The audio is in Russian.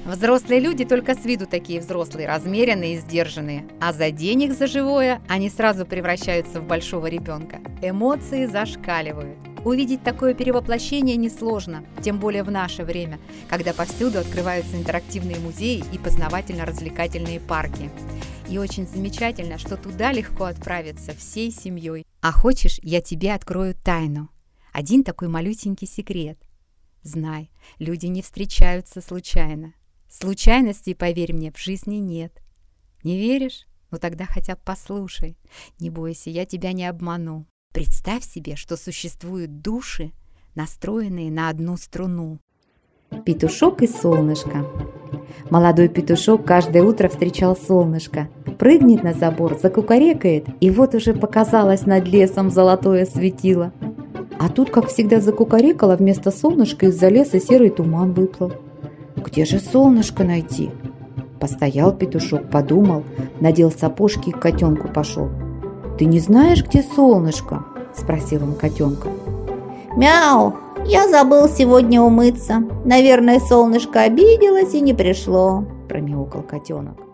Взрослые люди только с виду такие взрослые, размеренные и сдержанные, а за день их за живое они сразу превращаются в большого ребенка. Эмоции зашкаливают. Увидеть такое перевоплощение несложно, тем более в наше время, когда повсюду открываются интерактивные музеи и познавательно-развлекательные парки. И очень замечательно, что туда легко отправиться всей семьей. А хочешь, я тебе открою тайну? Один такой малюсенький секрет. Знай, люди не встречаются случайно. Случайностей, поверь мне, в жизни нет. Не веришь? Ну тогда хотя бы послушай. Не бойся, я тебя не обману. Представь себе, что существуют души, настроенные на одну струну. Петушок и солнышко. Молодой петушок каждое утро встречал солнышко. Прыгнет на забор, закукарекает, и вот уже показалось над лесом золотое светило. А тут, как всегда, закукарекало, вместо солнышка из-за леса серый туман выплыл. Где же солнышко найти? Постоял петушок, подумал, надел сапожки и к котенку пошел. «Ты не знаешь, где солнышко?» – спросил он котенка. «Мяу, я забыл сегодня умыться. Наверное, солнышко обиделось и не пришло», – промяукал котенок.